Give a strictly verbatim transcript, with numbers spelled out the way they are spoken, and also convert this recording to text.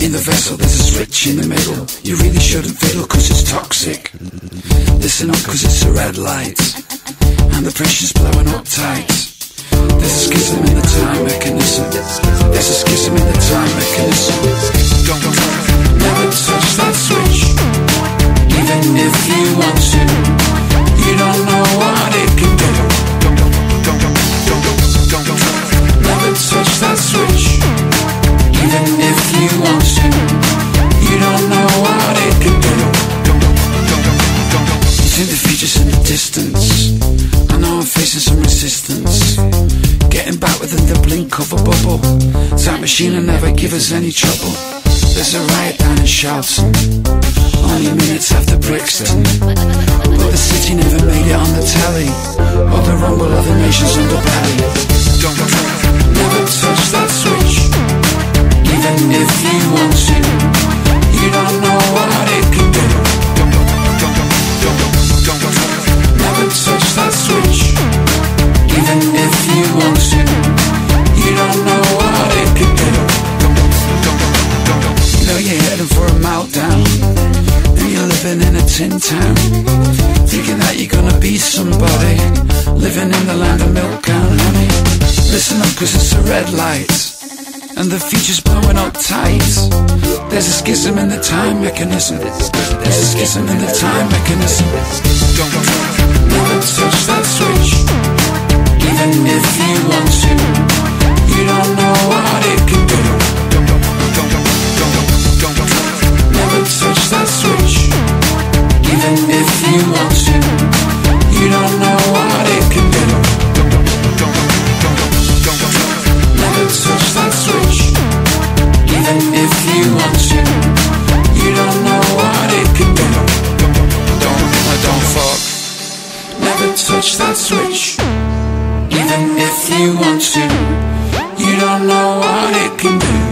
In the vessel there's a switch in the middle. You really shouldn't fiddle cause it's toxic. Listen up cause it's a red light, and the pressure's blowing up tight. There's a schism in the time mechanism. There's a schism in the time mechanism. Don't never touch that switch, even if you want to. You don't know what it can do. Never touch that switch, even if you want to. You don't know what it can do. You think the future's in the distance. I know I'm facing some resistance, getting back within the blink of a bubble. Time machine will never give us any trouble. There's a riot down in Charlton, only minutes after Brixton, but the city never made it on the telly, or the rumble of the nation's underbelly. Don't never touch that switch, even if you want to. You don't know what it can do. Never touch that switch, even if you want to. You don't know what it can do. You know you're heading for a meltdown, and you're living in a tin town, thinking that you're gonna be somebody, living in the land of milk and honey. Listen up cause it's a red light, and the future's blowing up tight. There's a schism in the time mechanism. There's a schism in the time mechanism. Don't never touch that switch, even if you want to. You don't know what it can do. Never touch that switch, even if you want to. You don't know what it can do. Never touch that switch, even if you want to. You don't know what it can do. Don't, I don't fuck. Never touch that switch, even if you want to. You don't know what it can do.